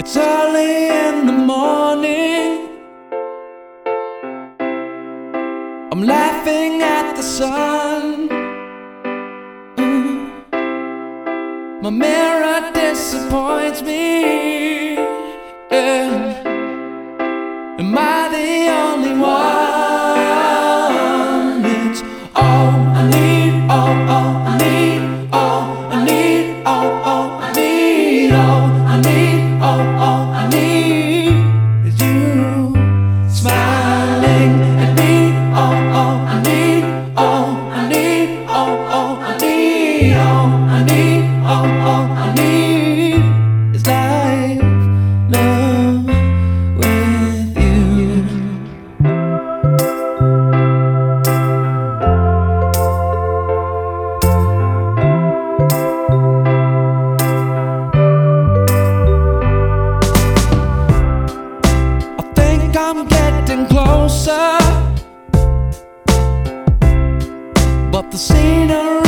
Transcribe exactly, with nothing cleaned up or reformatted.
It's early in the morning. I'm laughing at the sun. Mm. My mirror disappoints me. Yeah. Am I the only one? It's all I need, all, all I need, all I need, all, all I need, all I need, all, all I need is you smiling at me. All, all I need, all I need, all, all I need, all I need, all, all I need is life, love with you. I'm getting closer, but the scenery